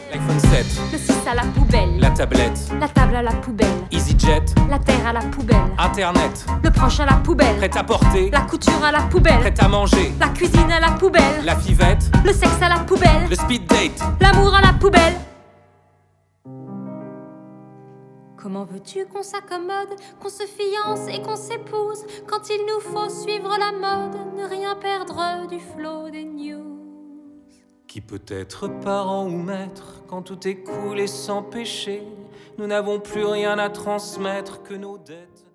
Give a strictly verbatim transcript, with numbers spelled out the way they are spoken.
L'iPhone sept, le six à la poubelle, la tablette, la table à la poubelle, EasyJet, la terre à la poubelle, Internet, le proche à la poubelle, prêt à porter, la couture à la poubelle, prêt à manger, la cuisine à la poubelle, la fivette, le sexe à la poubelle, le speed date. l'amour à la poubelle. Comment veux-tu qu'on s'accommode, qu'on se fiance et qu'on s'épouse, quand il nous faut suivre la mode, ne rien perdre du flot des news? Qui peut être parent ou maître quand tout est cool et sans péché? Nous n'avons plus rien à transmettre que nos dettes.